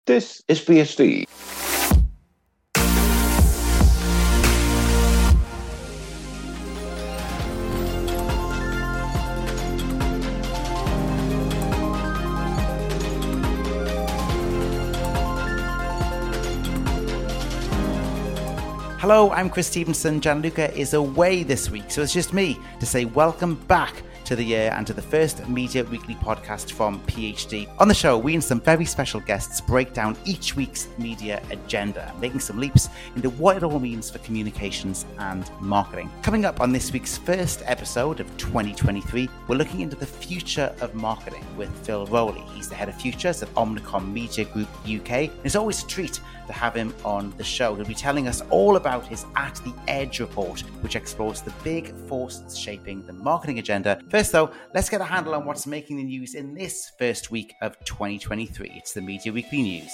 This is PhD. Hello, I'm Chris Stevenson. Gianluca is away this week, so it's just me to say welcome back to the year and to the first Media Weekly podcast from PhD. On the show, we and some very special guests break down each week's media agenda, making some leaps into what it all means for communications and marketing. Coming up on this week's first episode of 2023, we're looking into the future of marketing with Phil Rowley. He's the head of futures at Omnicom Media Group UK. And it's always a treat to have him on the show. He'll be telling us all about his At the Edge report, which explores the big forces shaping the marketing agenda. First though, let's get a handle on what's making the news in this first week of 2023. It's the Media Weekly News.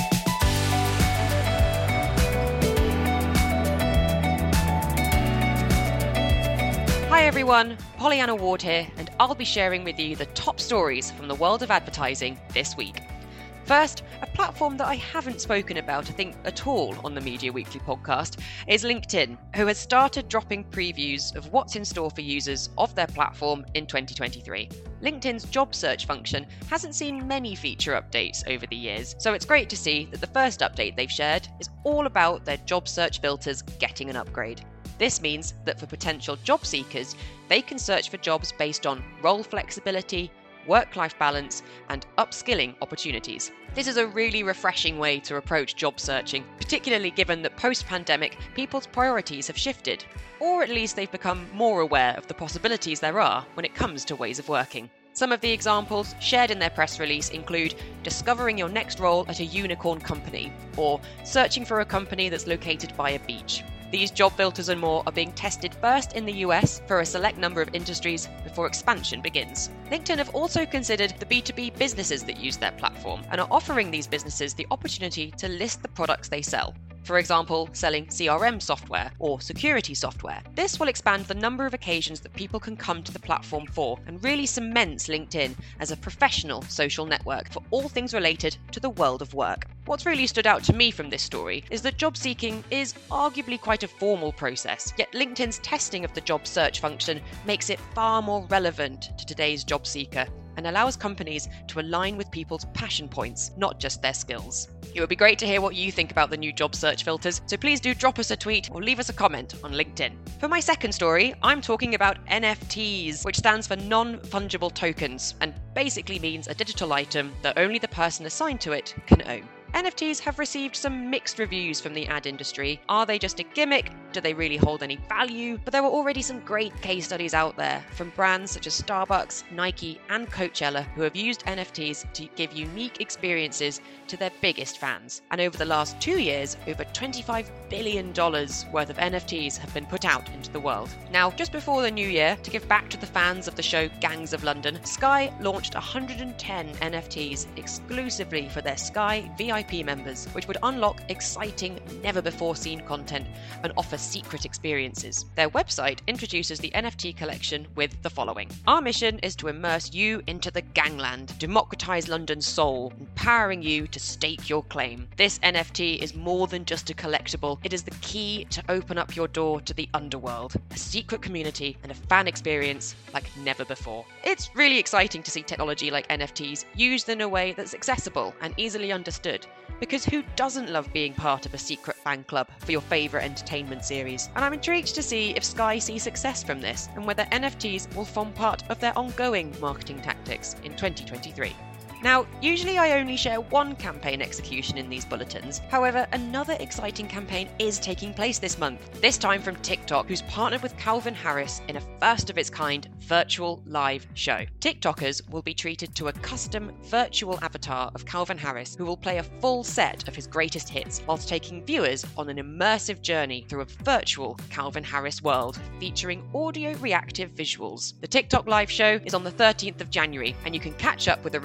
Hi everyone, Pollyanna Ward here, and I'll be sharing with you the top stories from the world of advertising this week. First, a platform that I haven't spoken about, I think, at all on the Media Weekly podcast is LinkedIn, who has started dropping previews of what's in store for users of their platform in 2023. LinkedIn's job search function hasn't seen many feature updates over the years, so it's great to see that the first update they've shared is all about their job search filters getting an upgrade. This means that for potential job seekers, they can search for jobs based on role flexibility, work-life balance, and upskilling opportunities. This is a really refreshing way to approach job searching, particularly given that post-pandemic, people's priorities have shifted, or at least they've become more aware of the possibilities there are when it comes to ways of working. Some of the examples shared in their press release include discovering your next role at a unicorn company, or searching for a company that's located by a beach. These job filters and more are being tested first in the US for a select number of industries before expansion begins. LinkedIn have also considered the B2B businesses that use their platform and are offering these businesses the opportunity to list the products they sell. For example, selling CRM software or security software. This will expand the number of occasions that people can come to the platform for and really cements LinkedIn as a professional social network for all things related to the world of work. What's really stood out to me from this story is that job seeking is arguably quite a formal process, yet LinkedIn's testing of the job search function makes it far more relevant to today's job seeker and allows companies to align with people's passion points, not just their skills. It would be great to hear what you think about the new job search filters, so please do drop us a tweet or leave us a comment on LinkedIn. For my second story, I'm talking about NFTs, which stands for non-fungible tokens, and basically means a digital item that only the person assigned to it can own. NFTs have received some mixed reviews from the ad industry. Are they just a gimmick? Do they really hold any value? But there were already some great case studies out there from brands such as Starbucks, Nike, and Coachella who have used NFTs to give unique experiences to their biggest fans. And over the last 2 years, over $25 billion worth of NFTs have been put out into the world. Now, just before the new year, to give back to the fans of the show Gangs of London, Sky launched 110 NFTs exclusively for their Sky VIP members, which would unlock exciting, never-before-seen content and offer secret experiences. Their website introduces the NFT collection with the following. Our mission is to immerse you into the gangland, democratize London's soul, empowering you to stake your claim. This NFT is more than just a collectible. It is the key to open up your door to the underworld, a secret community and a fan experience like never before. It's really exciting to see technology like NFTs used in a way that's accessible and easily understood. Because who doesn't love being part of a secret fan club for your favourite entertainment series? And I'm intrigued to see if Sky sees success from this and whether NFTs will form part of their ongoing marketing tactics in 2023. Now, usually I only share one campaign execution in these bulletins. However, another exciting campaign is taking place this month, this time from TikTok, who's partnered with Calvin Harris in a first-of-its-kind virtual live show. TikTokers will be treated to a custom virtual avatar of Calvin Harris, who will play a full set of his greatest hits, whilst taking viewers on an immersive journey through a virtual Calvin Harris world, featuring audio-reactive visuals. The TikTok live show is on the 13th of January, and you can catch up with a recording of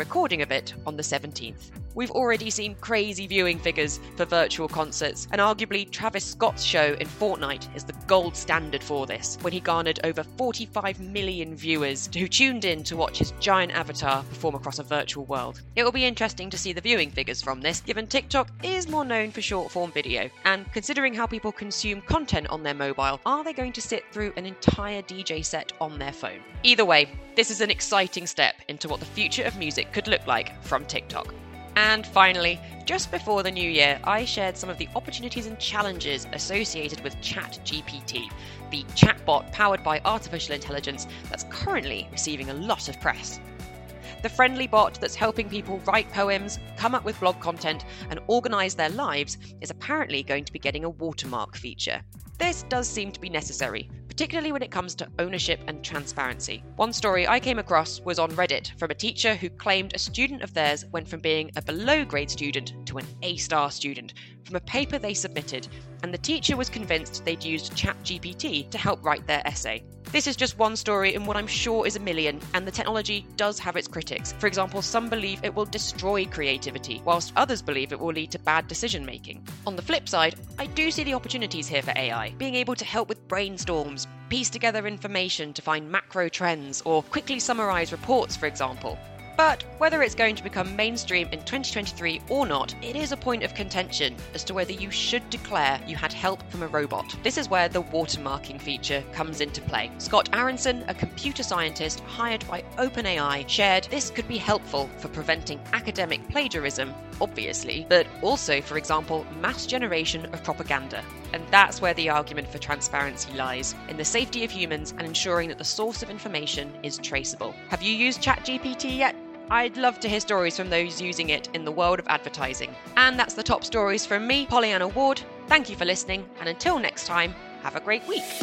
of it on the 17th. We've already seen crazy viewing figures for virtual concerts, and arguably Travis Scott's show in Fortnite is the gold standard for this, when he garnered over 45 million viewers who tuned in to watch his giant avatar perform across a virtual world. It will be interesting to see the viewing figures from this, given TikTok is more known for short-form video, and considering how people consume content on their mobile, are they going to sit through an entire DJ set on their phone? Either way, this is an exciting step into what the future of music could look like from TikTok. And finally, just before the new year, I shared some of the opportunities and challenges associated with ChatGPT, the chatbot powered by artificial intelligence that's currently receiving a lot of press. The friendly bot that's helping people write poems, come up with blog content, and organise their lives is apparently going to be getting a watermark feature. This does seem to be necessary, particularly when it comes to ownership and transparency. One story I came across was on Reddit from a teacher who claimed a student of theirs went from being a below-grade student to an A-star student from a paper they submitted, and the teacher was convinced they'd used ChatGPT to help write their essay. This is just one story in what I'm sure is a million, and the technology does have its critics. For example, some believe it will destroy creativity, whilst others believe it will lead to bad decision-making. On the flip side, I do see the opportunities here for AI, being able to help with brainstorms, piece together information to find macro trends, or quickly summarise reports, for example. But whether it's going to become mainstream in 2023 or not, it is a point of contention as to whether you should declare you had help from a robot. This is where the watermarking feature comes into play. Scott Aronson, a computer scientist hired by OpenAI, shared this could be helpful for preventing academic plagiarism, obviously, but also, for example, mass generation of propaganda. And that's where the argument for transparency lies, in the safety of humans and ensuring that the source of information is traceable. Have you used ChatGPT yet? I'd love to hear stories from those using it in the world of advertising. And that's the top stories from me, Pollyanna Ward. Thank you for listening, and until next time, have a great week.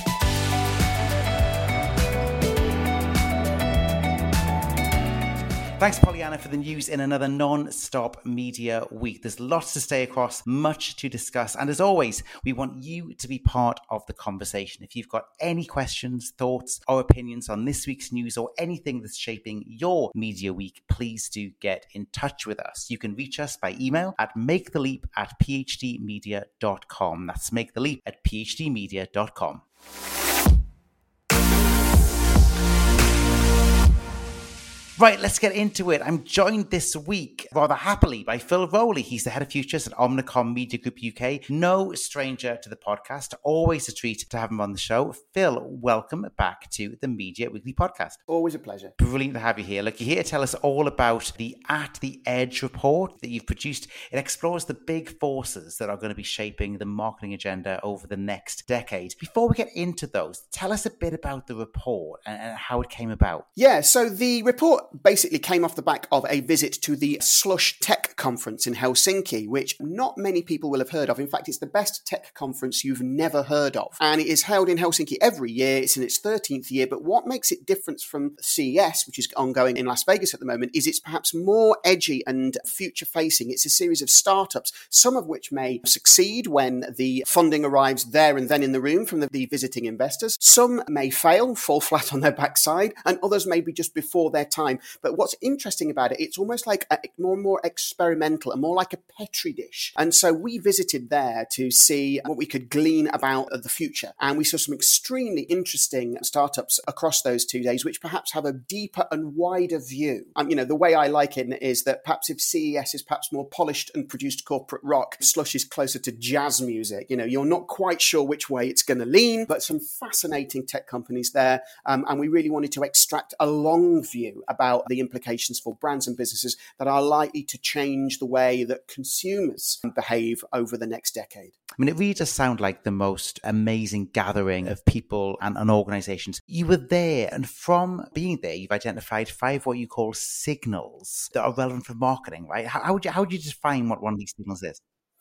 Thanks, Pollyanna, for the news in another non-stop media week. There's lots to stay across, much to discuss. And as always, we want you to be part of the conversation. If you've got any questions, thoughts, or opinions on this week's news or anything that's shaping your media week, please do get in touch with us. You can reach us by email at maketheleap@phdmedia.com. That's maketheleap@phdmedia.com. Right, let's get into it. I'm joined this week, rather happily, by Phil Rowley. He's the head of futures at Omnicom Media Group UK. No stranger to the podcast. Always a treat to have him on the show. Phil, welcome back to the Media Weekly podcast. Always a pleasure. Brilliant to have you here. Look, you're here to tell us all about the At the Edge report that you've produced. It explores the big forces that are going to be shaping the marketing agenda over the next decade. Before we get into those, tell us a bit about the report and how it came about. Yeah, so the report basically came off the back of a visit to the Slush Tech Conference in Helsinki, which not many people will have heard of. In fact, it's the best tech conference you've never heard of. And it is held in Helsinki every year. It's in its 13th year. But what makes it different from CES, which is ongoing in Las Vegas at the moment, is it's perhaps more edgy and future-facing. It's a series of startups, some of which may succeed when the funding arrives there and then in the room from the visiting investors. Some may fail, fall flat on their backside, and others may be just before their time. But what's interesting about it, it's almost like more and more experimental and more like a Petri dish. And so we visited there to see what we could glean about the future. And we saw some extremely interesting startups across those 2 days, which perhaps have a deeper and wider view. The way I like it is that perhaps if CES is perhaps more polished and produced corporate rock, Slush is closer to jazz music. You're not quite sure which way it's going to lean, but some fascinating tech companies there. And we really wanted to extract a long view about the implications for brands and businesses that are likely to change the way that consumers behave over the next decade. It really does sound like the most amazing gathering of people and organizations. You were there, and from being there, you've identified 5 what you call signals that are relevant for marketing, right? How would you define what one of these signals is?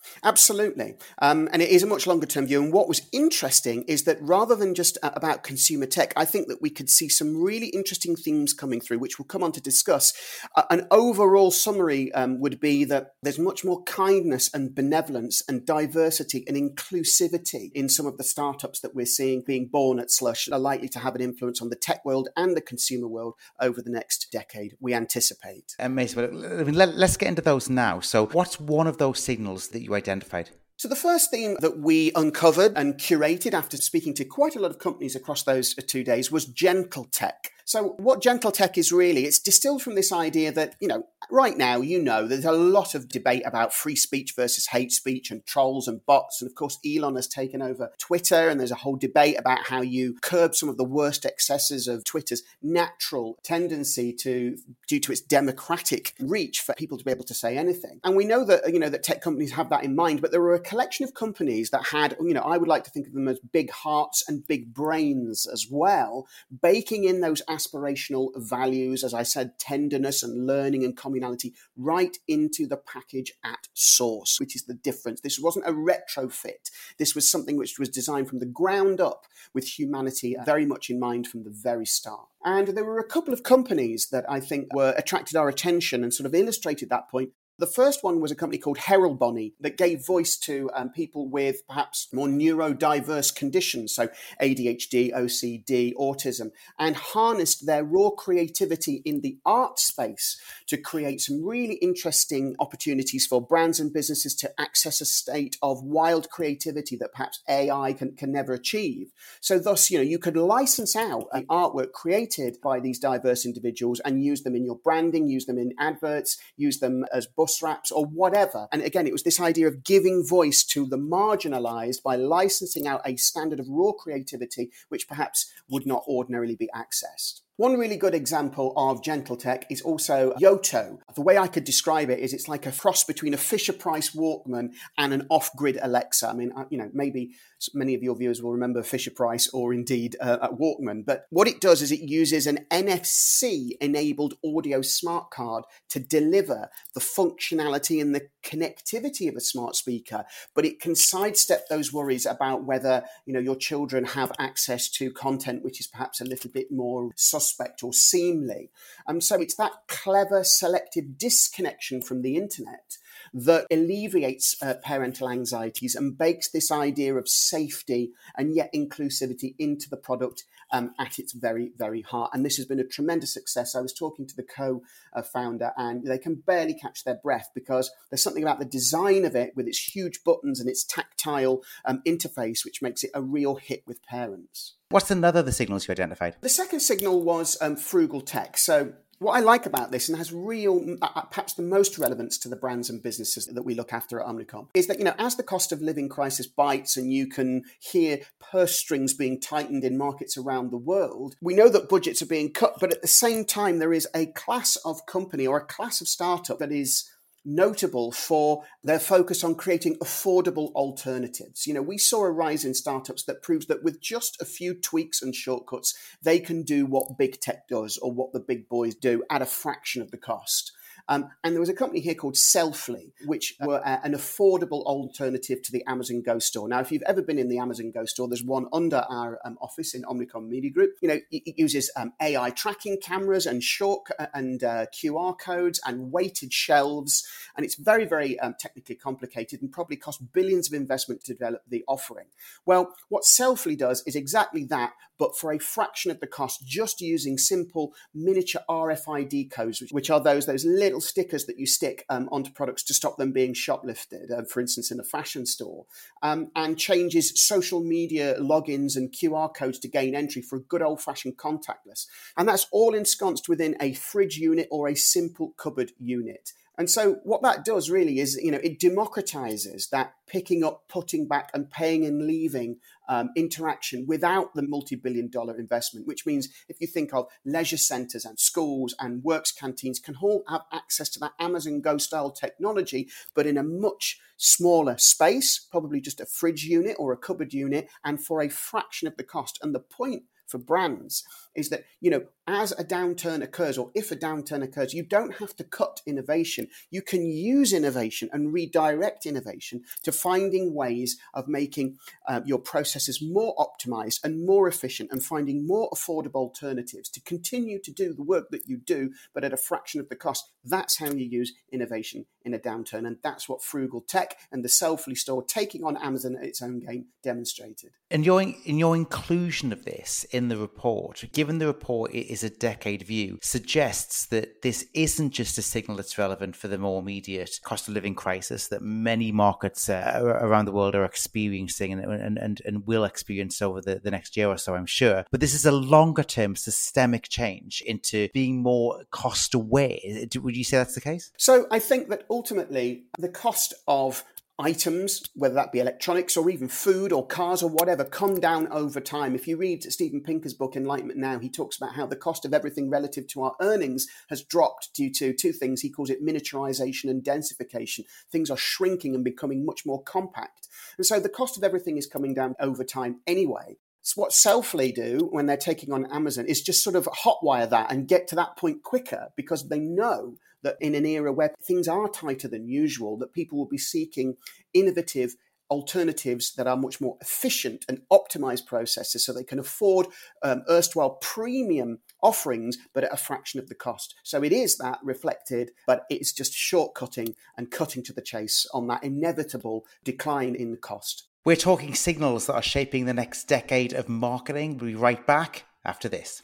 Absolutely. And it is a much longer term view. And what was interesting is that rather than just about consumer tech, I think that we could see some really interesting themes coming through, which we'll come on to discuss. An overall summary would be that there's much more kindness and benevolence and diversity and inclusivity in some of the startups that we're seeing being born at Slush are likely to have an influence on the tech world and the consumer world over the next decade, we anticipate. Amazing. I mean, let's get into those now. So what's one of those signals that you identified? So the first theme that we uncovered and curated after speaking to quite a lot of companies across those 2 days was gentle tech. So what gentle tech is really, it's distilled from this idea that, right now, there's a lot of debate about free speech versus hate speech and trolls and bots. And of course, Elon has taken over Twitter, and there's a whole debate about how you curb some of the worst excesses of Twitter's natural tendency due to its democratic reach for people to be able to say anything. And we know that, that tech companies have that in mind, but there were a collection of companies that had, I would like to think of them as big hearts and big brains as well, baking in those aspirational values, as I said, tenderness and learning and communality right into the package at source, which is the difference. This wasn't a retrofit. This was something which was designed from the ground up with humanity very much in mind from the very start. And there were a couple of companies that I think attracted our attention and sort of illustrated that point. The first one was a company called Heraldbony that gave voice to people with perhaps more neurodiverse conditions, so ADHD, OCD, autism, and harnessed their raw creativity in the art space to create some really interesting opportunities for brands and businesses to access a state of wild creativity that perhaps AI can never achieve. So thus, you could license out the artwork created by these diverse individuals and use them in your branding, use them in adverts, use them as bus wraps or whatever. And again, it was this idea of giving voice to the marginalized by licensing out a standard of raw creativity which perhaps would not ordinarily be accessed. One really good example of gentle tech is also Yoto. The way I could describe it is it's like a cross between a Fisher-Price Walkman and an off-grid Alexa. I mean, maybe many of your viewers will remember Fisher-Price or indeed a Walkman. But what it does is it uses an NFC-enabled audio smart card to deliver the functionality and the connectivity of a smart speaker. But it can sidestep those worries about whether, your children have access to content which is perhaps a little bit more suspect or seemly. So it's that clever selective disconnection from the internet that alleviates parental anxieties and bakes this idea of safety and yet inclusivity into the product at its very, very heart. And this has been a tremendous success. I was talking to the co-founder and they can barely catch their breath because there's something about the design of it with its huge buttons and its tactile interface which makes it a real hit with parents. What's another of the signals you identified? The second signal was frugal tech. So what I like about this and has real, perhaps the most relevance to the brands and businesses that we look after at Omnicom is that, as the cost of living crisis bites and you can hear purse strings being tightened in markets around the world, we know that budgets are being cut, but at the same time, there is a class of company or a class of startup that is notable for their focus on creating affordable alternatives. We saw a rise in startups that proves that with just a few tweaks and shortcuts, they can do what big tech does or what the big boys do at a fraction of the cost. And there was a company here called Selfly, which were an affordable alternative to the Amazon Go store. Now, if you've ever been in the Amazon Go store, there's one under our office in Omnicom Media Group. It uses AI tracking cameras and QR codes and weighted shelves. And it's very, very technically complicated and probably cost billions of investment to develop the offering. Well, what Selfly does is exactly that, but for a fraction of the cost, just using simple miniature RFID codes, which are those little stickers that you stick onto products to stop them being shoplifted, for instance, in a fashion store, and changes social media logins and QR codes to gain entry for a good old-fashioned contactless. And that's all ensconced within a fridge unit or a simple cupboard unit. And so what that does really is, it democratizes that picking up, putting back and paying and leaving interaction without the multi-billion-dollar investment, which means if you think of leisure centers and schools and works canteens can all have access to that Amazon Go style technology, but in a much smaller space, probably just a fridge unit or a cupboard unit, and for a fraction of the cost. And the point for brands is that, as a downturn occurs, or if a downturn occurs, you don't have to cut innovation. You can use innovation and redirect innovation to finding ways of making your processes more optimized and more efficient, and finding more affordable alternatives to continue to do the work that you do, but at a fraction of the cost. That's how you use innovation in a downturn. And that's what Frugal Tech and the Selfly store taking on Amazon at its own game demonstrated. In your inclusion of this in the report, given the report is a decade view, suggests that this isn't just a signal that's relevant for the more immediate cost of living crisis that many markets around the world are experiencing and will experience over the next year or so, I'm sure. But this is a longer term systemic change into being more cost aware. Would you say that's the case? So I think that ultimately the cost of items, whether that be electronics or even food or cars or whatever, come down over time. If you read Steven Pinker's book, Enlightenment Now, he talks about how the cost of everything relative to our earnings has dropped due to two things. He calls it miniaturization and densification. Things are shrinking and becoming much more compact. And so the cost of everything is coming down over time anyway. So what Selfly do when they're taking on Amazon is just sort of hotwire that and get to that point quicker, because they know that in an era where things are tighter than usual, that people will be seeking innovative alternatives that are much more efficient and optimized processes so they can afford erstwhile premium offerings, but at a fraction of the cost. So it is that reflected, but it's just shortcutting and cutting to the chase on that inevitable decline in the cost. We're talking signals that are shaping the next decade of marketing. We'll be right back after this.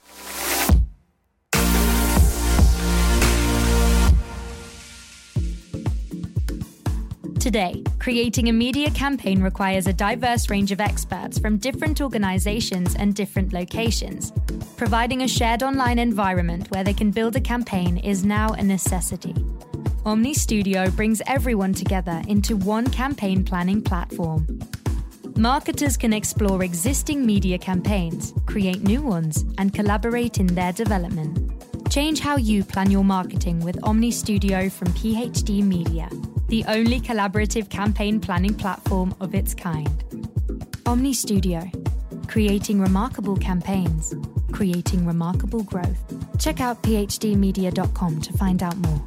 Today, creating a media campaign requires a diverse range of experts from different organizations and different locations. Providing a shared online environment where they can build a campaign is now a necessity. Omni Studio brings everyone together into one campaign planning platform. Marketers can explore existing media campaigns, create new ones, and collaborate in their development. Change how you plan your marketing with Omni Studio from PhD Media, the only collaborative campaign planning platform of its kind. Omni Studio, creating remarkable campaigns, creating remarkable growth. Check out phdmedia.com to find out more.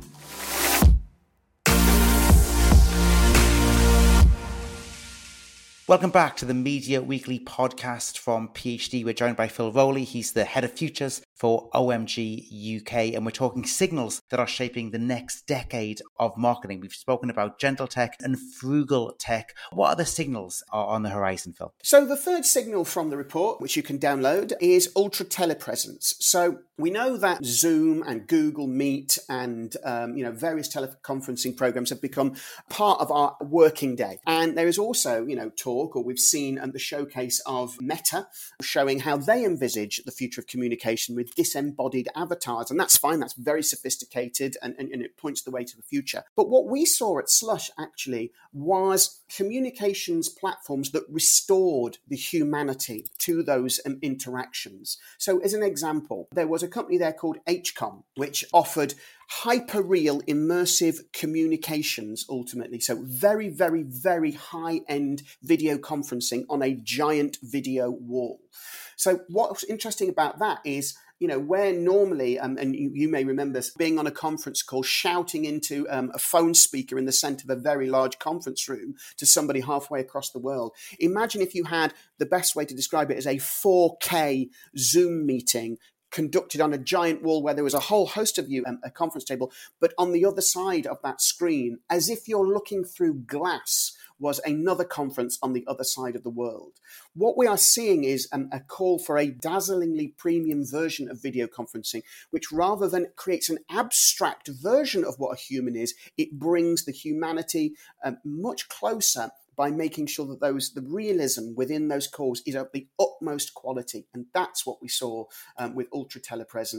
Welcome back to the Media Weekly podcast from PhD. We're joined by Phil Rowley. He's the head of futures for OMG UK, and we're talking signals that are shaping the next decade of marketing. We've spoken about gentle tech and frugal tech. What other signals are on the horizon, Phil? So the third signal from the report, which you can download, is ultra telepresence. So we know that Zoom and Google Meet and various teleconferencing programs have become part of our working day. And there is also, talk, or we've seen the showcase of Meta showing how they envisage the future of communication with disembodied avatars. And that's fine. That's very sophisticated and it points the way to the future. But what we saw at Slush actually was communications platforms that restored the humanity to those interactions. So as an example, there was a company there called HCOM, which offered hyper-real immersive communications ultimately. So very, very, very high-end video conferencing on a giant video wall. So what's interesting about that is, where normally, and you may remember being on a conference call, shouting into a phone speaker in the center of a very large conference room to somebody halfway across the world. Imagine if you had, the best way to describe it is a 4K Zoom meeting conducted on a giant wall where there was a whole host of you at a conference table, but on the other side of that screen, as if you're looking through glass, was another conference on the other side of the world. What we are seeing is a call for a dazzlingly premium version of video conferencing, which rather than creates an abstract version of what a human is, it brings the humanity much closer by making sure that the realism within those calls is of the utmost quality. And that's what we saw with ultra telepresence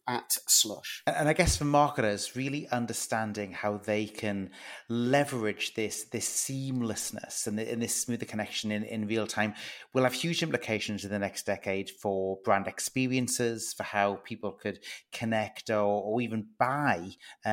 at Slush. And I guess for marketers, really understanding how they can leverage this seamlessness and this smoother connection in real time will have huge implications in the next decade for brand experiences, for how people could connect or even buy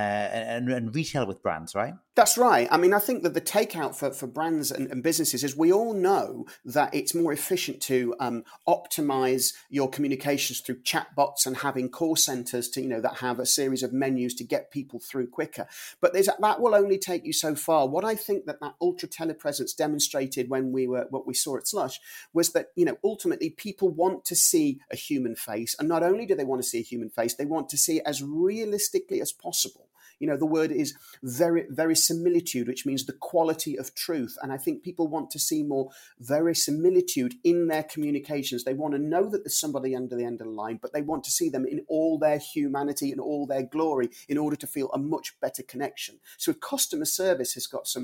and retail with brands, right? That's right. I mean, I think that the takeout for brands and businesses is we all know that it's more efficient to optimize your communications through chatbots and having call centers that have a series of menus to get people through quicker. But that will only take you so far. What I think that ultra telepresence demonstrated when what we saw at Slush was that, ultimately people want to see a human face. And not only do they want to see a human face, they want to see it as realistically as possible. The word is verisimilitude, which means the quality of truth. And I think people want to see more verisimilitude in their communications. They want to know that there's somebody under the end of the line, but they want to see them in all their humanity and all their glory in order to feel a much better connection. So customer service has got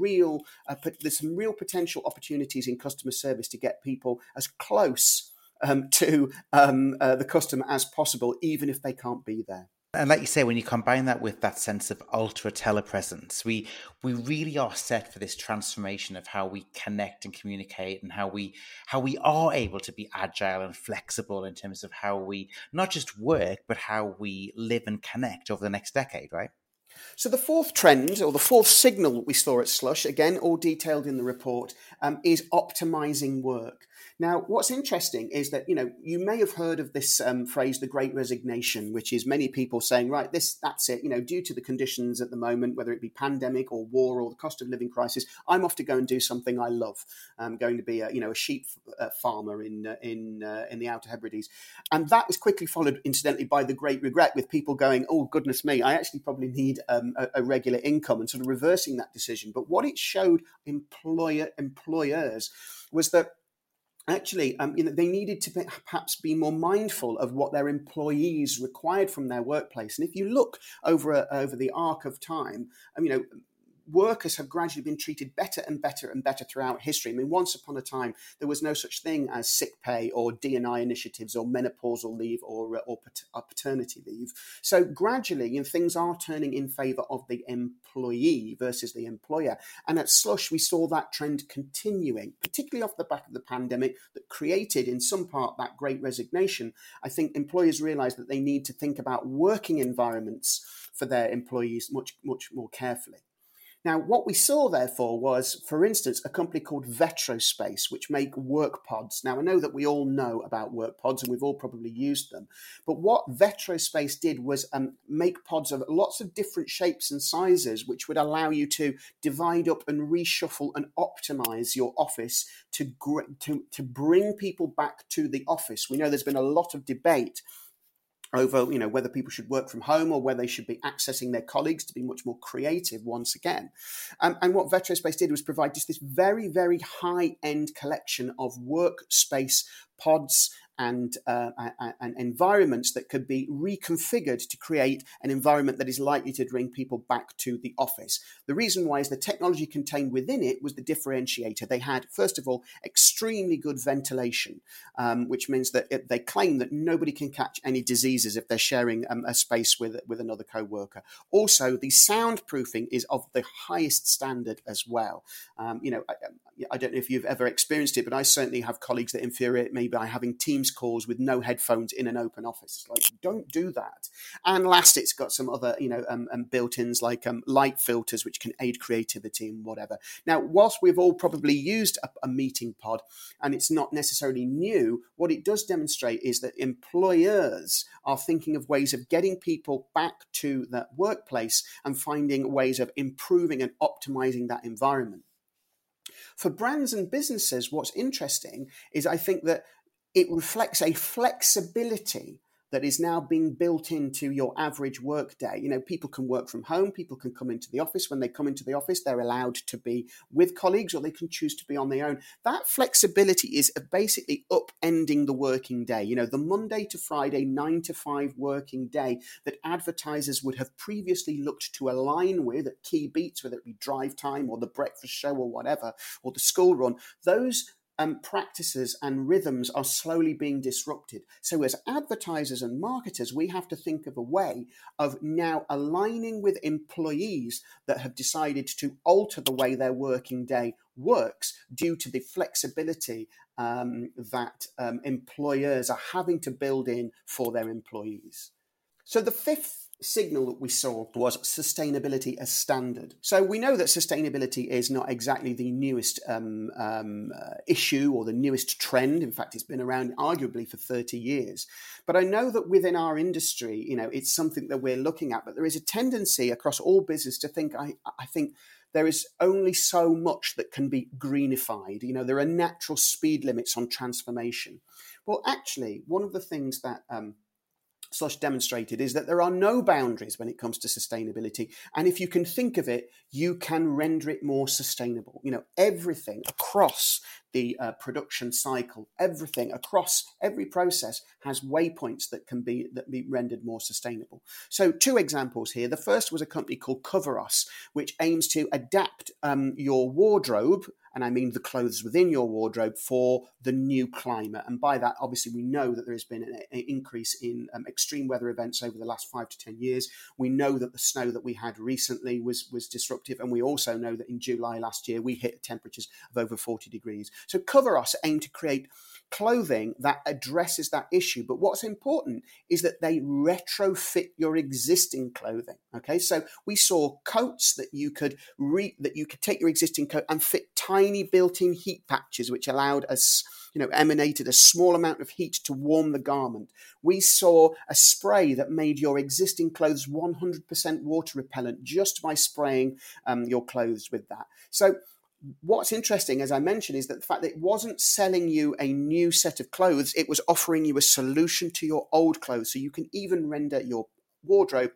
there's some real potential opportunities in customer service to get people as close to the customer as possible, even if they can't be there. And like you say, when you combine that with that sense of ultra telepresence, we really are set for this transformation of how we connect and communicate, and how we are able to be agile and flexible in terms of how we not just work, but how we live and connect over the next decade, right? So the fourth trend, or the fourth signal that we saw at Slush, again, all detailed in the report, is optimizing work. Now, what's interesting is that, you may have heard of this phrase, the Great Resignation, which is many people saying, right, that's it, due to the conditions at the moment, whether it be pandemic or war or the cost of living crisis, I'm off to go and do something I love. I'm going to be a sheep farmer in the Outer Hebrides. And that was quickly followed, incidentally, by the Great Regret, with people going, oh, goodness me, I actually probably need a regular income, and sort of reversing that decision. But what it showed employers was that actually, they needed to perhaps be more mindful of what their employees required from their workplace. And if you look over the arc of time, workers have gradually been treated better and better and better throughout history. I mean, once upon a time, there was no such thing as sick pay or D&I initiatives or menopausal leave or paternity leave. So gradually, things are turning in favour of the employee versus the employer. And at Slush, we saw that trend continuing, particularly off the back of the pandemic that created, in some part, that Great Resignation. I think employers realised that they need to think about working environments for their employees much, much more carefully. Now, what we saw, therefore, was, for instance, a company called VetroSpace, which make work pods. Now, I know that we all know about work pods, and we've all probably used them. But what VetroSpace did was make pods of lots of different shapes and sizes, which would allow you to divide up and reshuffle and optimize your office to bring people back to the office. We know there's been a lot of debate over, whether people should work from home or whether they should be accessing their colleagues to be much more creative once again. And what VetroSpace did was provide just this very, very high-end collection of workspace pods and environments that could be reconfigured to create an environment that is likely to bring people back to the office. The reason why is the technology contained within it was the differentiator. They had, first of all, extremely good ventilation, which means that they claim that nobody can catch any diseases if they're sharing a space with another co-worker. Also, the soundproofing is of the highest standard as well. I don't know if you've ever experienced it, but I certainly have colleagues that infuriate me by having Teams calls with no headphones in an open office. It's like, don't do that. And last, it's got some other, built-ins like light filters, which can aid creativity and whatever. Now, whilst we've all probably used a meeting pod, and it's not necessarily new, what it does demonstrate is that employers are thinking of ways of getting people back to the workplace and finding ways of improving and optimizing that environment. For brands and businesses, what's interesting is I think that it reflects a flexibility that is now being built into your average work day. People can work from home, people can come into the office. When they come into the office, they're allowed to be with colleagues, or they can choose to be on their own. That flexibility is basically upending the working day. The Monday to Friday, 9 to 5 working day that advertisers would have previously looked to align with at key beats, whether it be drive time or the breakfast show or whatever, or the school run. Those practices and rhythms are slowly being disrupted. So as advertisers and marketers, we have to think of a way of now aligning with employees that have decided to alter the way their working day works due to the flexibility that employers are having to build in for their employees. So the fifth signal that we saw was sustainability as standard. So we know that sustainability is not exactly the newest issue or the newest trend. In fact, it's been around arguably for 30 years. But I know that within our industry, it's something that we're looking at. But there is a tendency across all business to think, I think, there is only so much that can be greenified. There are natural speed limits on transformation. Well, actually, one of the things that Slush demonstrated is that there are no boundaries when it comes to sustainability. And if you can think of it, you can render it more sustainable. Everything across the production cycle, everything across every process has waypoints that can be rendered more sustainable. So 2 examples here. The first was a company called CoverUs, which aims to adapt your wardrobe, and I mean the clothes within your wardrobe, for the new climate. And by that, obviously, we know that there has been an increase in extreme weather events over the last 5 to 10 years. We know that the snow that we had recently was disruptive. And we also know that in July last year, we hit temperatures of over 40 degrees. So CoverUs aim to create clothing that addresses that issue. But what's important is that they retrofit your existing clothing. Okay, so we saw coats that you could take your existing coat and fit tiny built-in heat patches, which allowed us, emanated a small amount of heat to warm the garment. We saw a spray that made your existing clothes 100% water repellent just by spraying your clothes with that. So what's interesting, as I mentioned, is that the fact that it wasn't selling you a new set of clothes, it was offering you a solution to your old clothes. So you can even render your wardrobe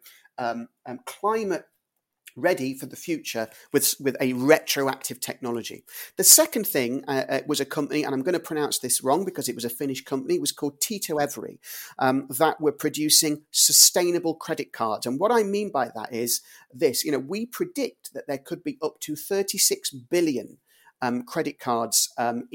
climate ready for the future with a retroactive technology. The second thing was a company, and I'm going to pronounce this wrong because it was a Finnish company, it was called Tietoevry, that were producing sustainable credit cards. And what I mean by that is this, we predict that there could be up to 36 billion credit cards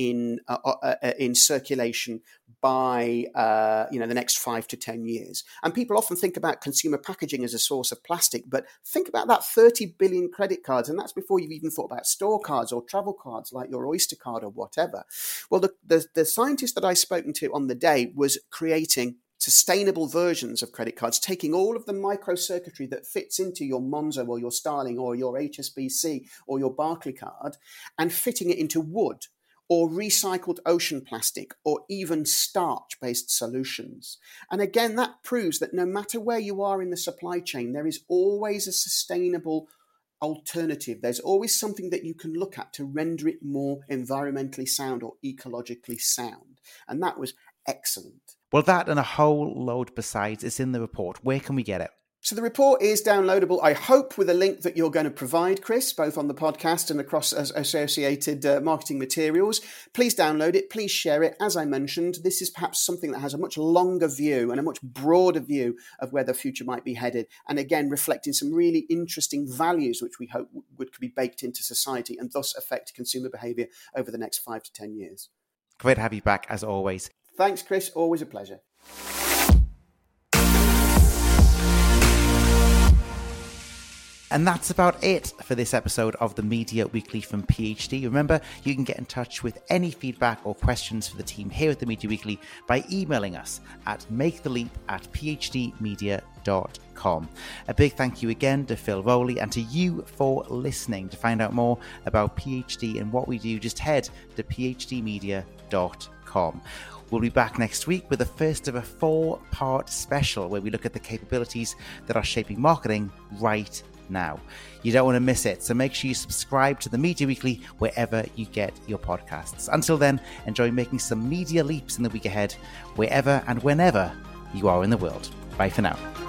in circulation by the next 5 to 10 years. And people often think about consumer packaging as a source of plastic, but think about that 30 billion credit cards, and that's before you've even thought about store cards or travel cards like your Oyster card or whatever. Well, the scientist that I spoken to on the day was creating sustainable versions of credit cards, taking all of the microcircuitry that fits into your Monzo or your Starling or your HSBC or your Barclaycard and fitting it into wood or recycled ocean plastic or even starch-based solutions. And again, that proves that no matter where you are in the supply chain, there is always a sustainable alternative. There's always something that you can look at to render it more environmentally sound or ecologically sound. And that was excellent. Well, that and a whole load besides is in the report. Where can we get it? So the report is downloadable, I hope, with a link that you're going to provide, Chris, both on the podcast and across associated marketing materials. Please download it. Please share it. As I mentioned, this is perhaps something that has a much longer view and a much broader view of where the future might be headed. And again, reflecting some really interesting values which we hope could be baked into society and thus affect consumer behaviour over the next 5 to 10 years. Great to have you back, as always. Thanks, Chris. Always a pleasure. And that's about it for this episode of the Media Weekly from PhD. Remember, you can get in touch with any feedback or questions for the team here at the Media Weekly by emailing us at maketheleap@phdmedia.com. A big thank you again to Phil Rowley and to you for listening. To find out more about PhD and what we do, just head to phdmedia.com. We'll be back next week with the first of a 4-part special where we look at the capabilities that are shaping marketing right now. You don't want to miss it, so make sure you subscribe to the Media Weekly wherever you get your podcasts. Until then, enjoy making some media leaps in the week ahead, wherever and whenever you are in the world. Bye for now.